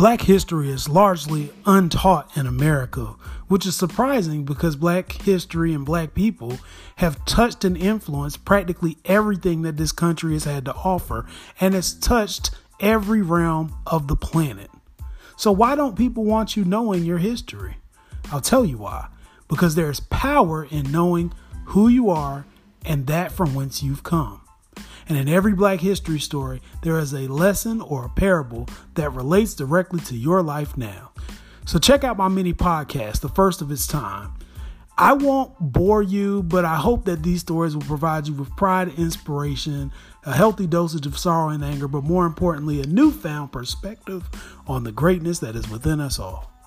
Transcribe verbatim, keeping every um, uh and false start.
Black history is largely untaught in America, which is surprising because Black history and Black people have touched and influenced practically everything that this country has had to offer, and it's touched every realm of the planet. So why don't people want you knowing your history? I'll tell you why. Because there's power in knowing who you are and that from whence you've come. And in every Black history story, there is a lesson or a parable that relates directly to your life now. So check out my mini podcast, the first of its time. I won't bore you, but I hope that these stories will provide you with pride and inspiration, a healthy dosage of sorrow and anger, but more importantly, a newfound perspective on the greatness that is within us all.